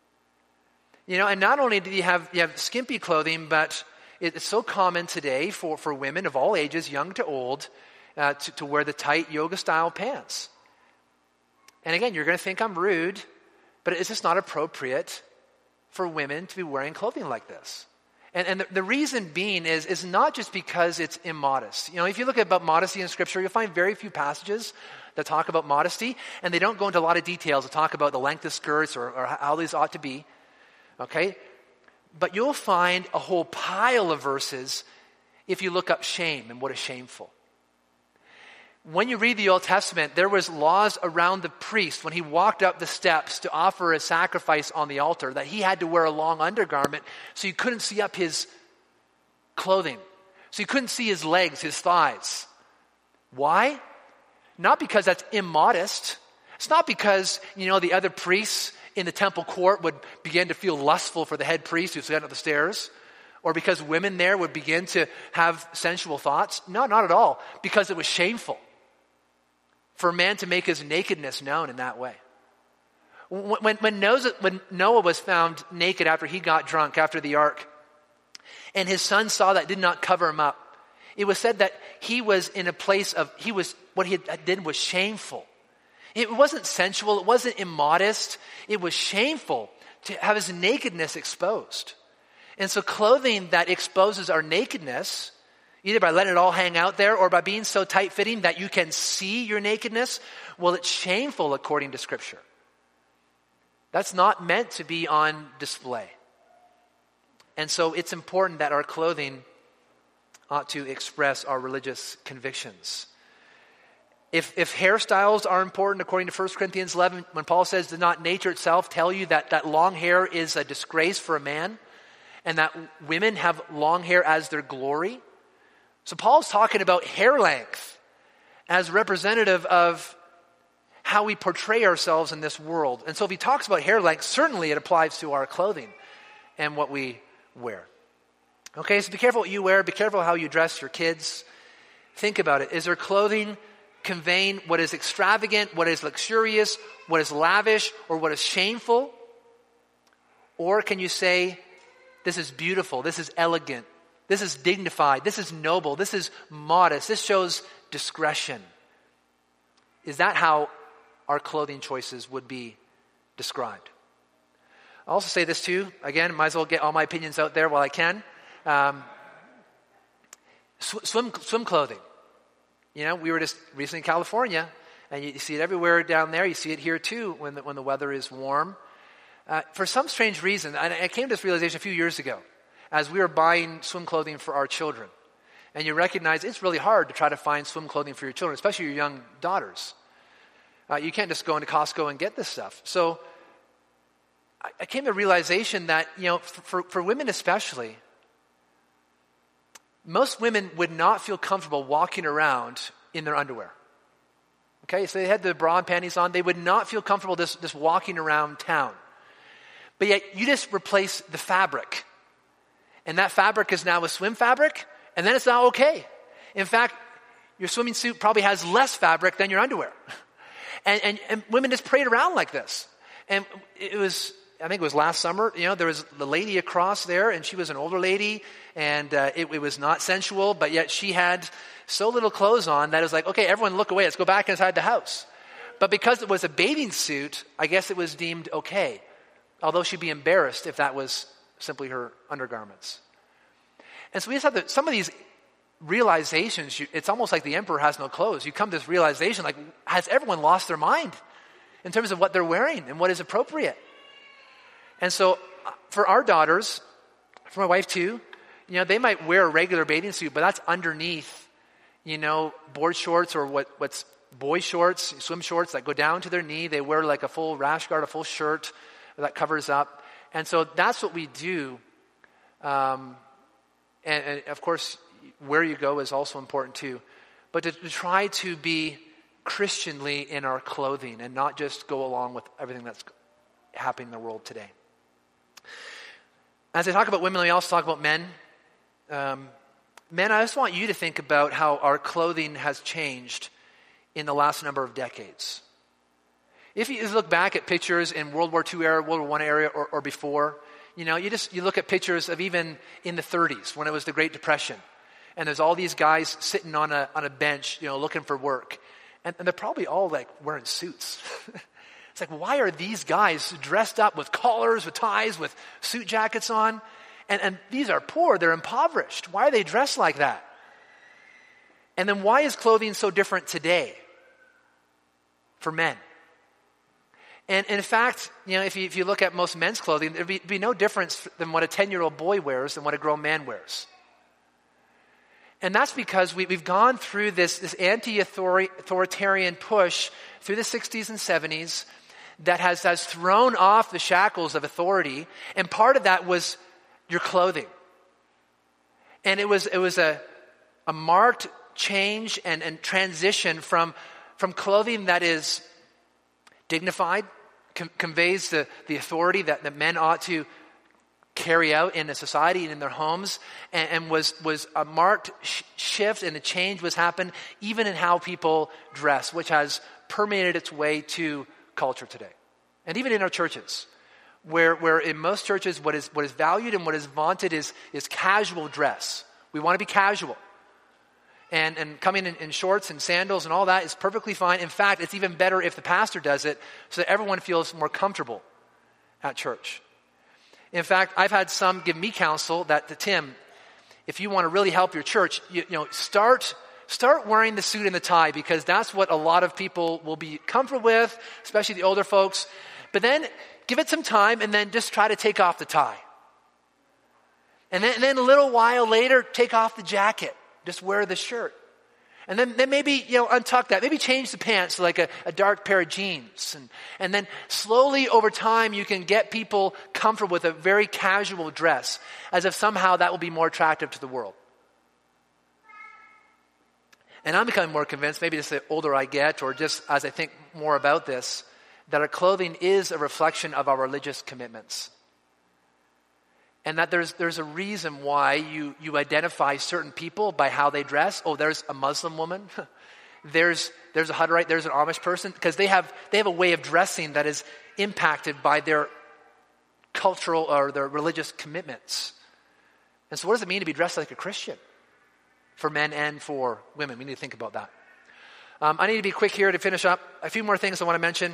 And not only do you have skimpy clothing, but it's so common today for women of all ages, young to old, to wear the tight yoga-style pants. And again, you're going to think I'm rude, but it's just not appropriate for women to be wearing clothing like this. And the reason being is not just because it's immodest. If you look about modesty in Scripture, you'll find very few passages that talk about modesty, and they don't go into a lot of details to talk about the length of skirts or how these ought to be. Okay? But you'll find a whole pile of verses if you look up shame and what is shameful. When you read the Old Testament, there was laws around the priest when he walked up the steps to offer a sacrifice on the altar that he had to wear a long undergarment so you couldn't see up his clothing. So you couldn't see his legs, his thighs. Why? Not because that's immodest. It's not because, the other priests in the temple court would begin to feel lustful for the head priest who's heading up the stairs, or because women there would begin to have sensual thoughts. No, not at all. Because it was shameful for a man to make his nakedness known in that way. When Noah was found naked after he got drunk after the ark, and his son saw that, did not cover him up, it was said that he was in a place of, what he did was shameful. It wasn't sensual, it wasn't immodest, it was shameful to have his nakedness exposed. And so clothing that exposes our nakedness, either by letting it all hang out there or by being so tight-fitting that you can see your nakedness, well, it's shameful according to Scripture. That's not meant to be on display. And so it's important that our clothing ought to express our religious convictions. If hairstyles are important according to 1 Corinthians 11, when Paul says, does not nature itself tell you that long hair is a disgrace for a man and that women have long hair as their glory? So Paul's talking about hair length as representative of how we portray ourselves in this world. And so if he talks about hair length, certainly it applies to our clothing and what we wear. Okay, so be careful what you wear. Be careful how you dress your kids. Think about it. Is there clothing conveying what is extravagant, what is luxurious, what is lavish, or what is shameful? Or can you say, this is beautiful, this is elegant, this is dignified, this is noble, this is modest, this shows discretion? Is that how our clothing choices would be described? I'll also say this too. Again, might as well get all my opinions out there while I can. Swim clothing. We were just recently in California, and you see it everywhere down there. You see it here too when the weather is warm. For some strange reason, I came to this realization a few years ago as we were buying swim clothing for our children. And you recognize it's really hard to try to find swim clothing for your children, especially your young daughters. You can't just go into Costco and get this stuff. So I came to the realization that, for women especially, most women would not feel comfortable walking around in their underwear. Okay, so they had the bra and panties on. They would not feel comfortable just walking around town. But yet you just replace the fabric. And that fabric is now a swim fabric, and then it's now okay. In fact, your swimming suit probably has less fabric than your underwear. And women just parade around like this. And I think it was last summer, there was the lady across there, and she was an older lady, and it was not sensual, but yet she had so little clothes on that it was like, okay, everyone look away, let's go back inside the house. But because it was a bathing suit, I guess it was deemed okay, although she'd be embarrassed if that was simply her undergarments. And so we just have some of these realizations. It's almost like the emperor has no clothes. You come to this realization, like, has everyone lost their mind in terms of what they're wearing and what is appropriate? And so for our daughters, for my wife too, they might wear a regular bathing suit, but that's underneath, board shorts or what's boy shorts, swim shorts that go down to their knee. They wear like a full rash guard, a full shirt that covers up. And so that's what we do. And of course, where you go is also important too. But to try to be Christianly in our clothing and not just go along with everything that's happening in the world today. As I talk about women, let me also talk about men. Men, I just want you to think about how our clothing has changed in the last number of decades. If you look back at pictures in World War II era, World War I era, or before, you look at pictures of even in the 30s when it was the Great Depression, and there's all these guys sitting on a bench, looking for work, and they're probably all like wearing suits. It's like, why are these guys dressed up with collars, with ties, with suit jackets on? And these are poor, they're impoverished. Why are they dressed like that? And then why is clothing so different today for men? And in fact, if you look at most men's clothing, there'd be no difference than what a 10-year-old boy wears and what a grown man wears. And that's because we've gone through this anti-authoritarian push through the 60s and 70s that has thrown off the shackles of authority. And part of that was your clothing. And it was a marked change and transition from clothing that is dignified, conveys the authority that men ought to carry out in a society and in their homes, and was a marked shift, and a change was happened even in how people dress, which has permeated its way to culture today. And even in our churches, where in most churches what is valued and what is vaunted is casual dress. We want to be casual. And coming in shorts and sandals and all that is perfectly fine. In fact, it's even better if the pastor does it so that everyone feels more comfortable at church. In fact, I've had some give me counsel that, Tim, if you want to really help your church, start wearing the suit and the tie, because that's what a lot of people will be comfortable with, especially the older folks. But then give it some time and then just try to take off the tie. And then a little while later, take off the jacket. Just wear the shirt. And then maybe, untuck that. Maybe change the pants to like a dark pair of jeans. And then slowly over time, you can get people comfortable with a very casual dress, as if somehow that will be more attractive to the world. And I'm becoming more convinced, maybe just the older I get, or just as I think more about this, that our clothing is a reflection of our religious commitments. And that there's a reason why you identify certain people by how they dress. Oh, there's a Muslim woman. there's a Hutterite. There's an Amish person. Because they have a way of dressing that is impacted by their cultural or their religious commitments. And so what does it mean to be dressed like a Christian? For men and for women. We need to think about that. I need to be quick here to finish up. A few more things I want to mention.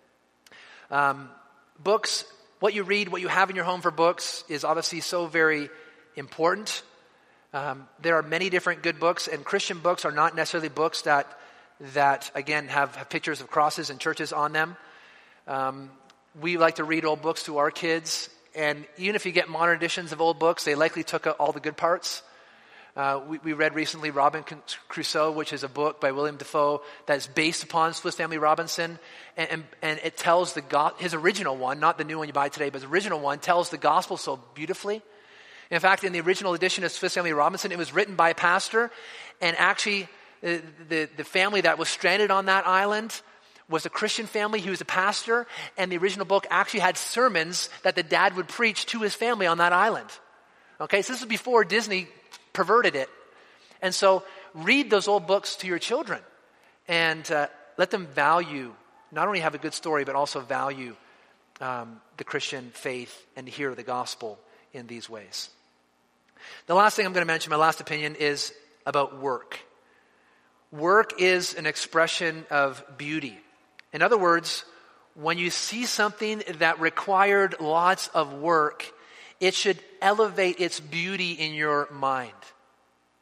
Books. What you read, what you have in your home for books is obviously so very important. There are many different good books, and Christian books are not necessarily books that again, have pictures of crosses and churches on them. We like to read old books to our kids, and even if you get modern editions of old books, they likely took out all the good parts. We read recently Robinson Crusoe, which is a book by William Dafoe that is based upon Swiss Family Robinson, and it tells his original one, not the new one you buy today, but his original one tells the gospel so beautifully. In fact, in the original edition of Swiss Family Robinson, it was written by a pastor, and actually the family that was stranded on that island was a Christian family. He was a pastor, and the original book actually had sermons that the dad would preach to his family on that island. Okay, so this was before Disney perverted it. And so read those old books to your children and let them value, not only have a good story, but also value the Christian faith and hear the gospel in these ways. The last thing I'm going to mention, my last opinion, is about work. Work is an expression of beauty. In other words, when you see something that required lots of work, it should elevate its beauty in your mind.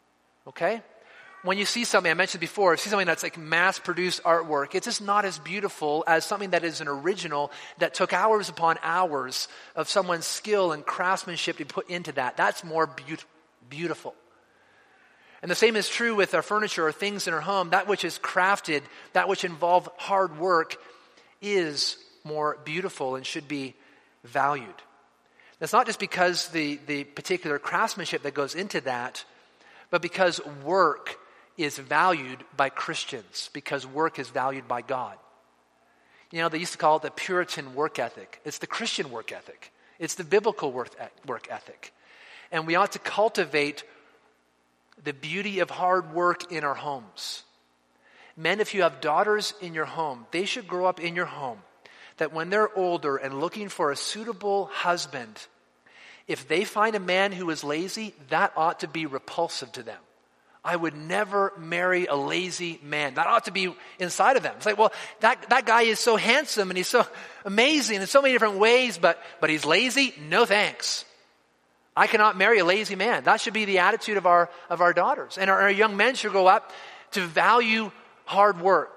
Okay? When you see something, I mentioned before, see something that's like mass-produced artwork, it's just not as beautiful as something that is an original that took hours upon hours of someone's skill and craftsmanship to put into that. That's more beautiful. And the same is true with our furniture or things in our home. That which is crafted, that which involves hard work is more beautiful and should be valued. That's not just because the particular craftsmanship that goes into that, but because work is valued by Christians, because work is valued by God. You know, they used to call it the Puritan work ethic. It's the Christian work ethic. It's the biblical work ethic. And we ought to cultivate the beauty of hard work in our homes. Men, if you have daughters in your home, they should grow up in your home that when they're older and looking for a suitable husband, if they find a man who is lazy, that ought to be repulsive to them. I would never marry a lazy man. That ought to be inside of them. It's like, well, that guy is so handsome and he's so amazing in so many different ways, but he's lazy? No thanks. I cannot marry a lazy man. That should be the attitude of our daughters. And our young men should grow up to value hard work.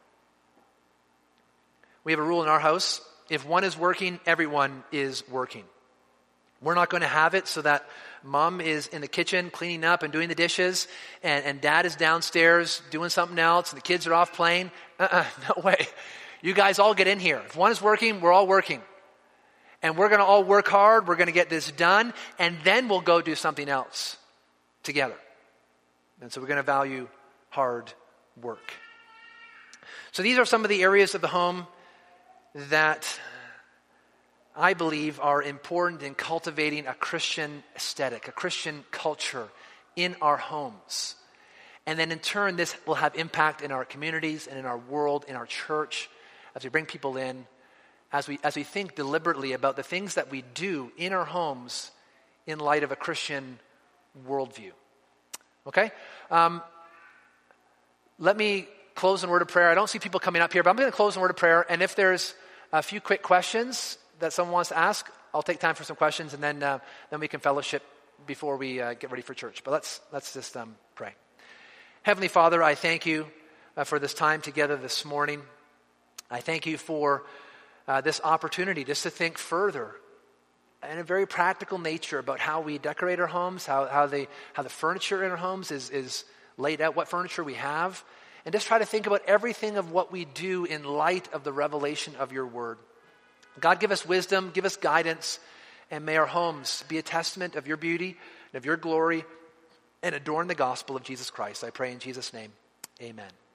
We have a rule in our house. If one is working, everyone is working. We're not going to have it so that mom is in the kitchen cleaning up and doing the dishes and dad is downstairs doing something else and the kids are off playing. No way. You guys all get in here. If one is working, we're all working. And we're going to all work hard. We're going to get this done. And then we'll go do something else together. And so we're going to value hard work. So these are some of the areas of the home that I believe are important in cultivating a Christian aesthetic, a Christian culture in our homes. And then in turn, this will have impact in our communities and in our world, in our church, as we bring people in, as we think deliberately about the things that we do in our homes in light of a Christian worldview. Okay? Let me close in a word of prayer. I don't see people coming up here, but I'm going to close in a word of prayer. And if there's a few quick questions that someone wants to ask, I'll take time for some questions, and then we can fellowship before we get ready for church. But let's just pray. Heavenly Father, I thank you for this time together this morning. I thank you for this opportunity just to think further in a very practical nature about how we decorate our homes, how the furniture in our homes is laid out, what furniture we have, and just try to think about everything of what we do in light of the revelation of your word. God, give us wisdom, give us guidance, and may our homes be a testament of your beauty and of your glory and adorn the gospel of Jesus Christ. I pray in Jesus' name, amen.